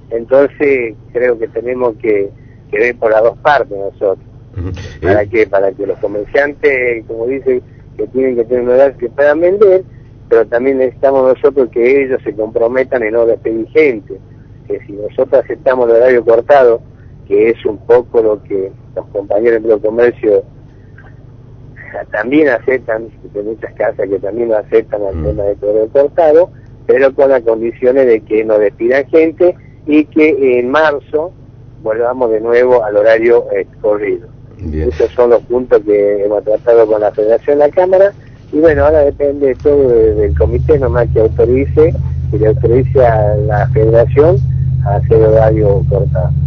Entonces creo que tenemos que ver por las dos partes nosotros. ¿Para qué? Para que los comerciantes, como dicen, que tienen que tener un horario que puedan vender, pero también necesitamos nosotros que ellos se comprometan en no despedir gente. Que si nosotros aceptamos el horario cortado, que es un poco lo que los compañeros de comercio también aceptan, de muchas casas que también lo aceptan al tema de horario cortado, pero con las condiciones de que no despidan gente y que en marzo volvamos de nuevo al horario corrido. Bien. Esos son los puntos que hemos tratado con la Federación de la Cámara, y bueno, ahora depende todo del comité nomás que autorice, que le autorice a la Federación a hacer horario cortado.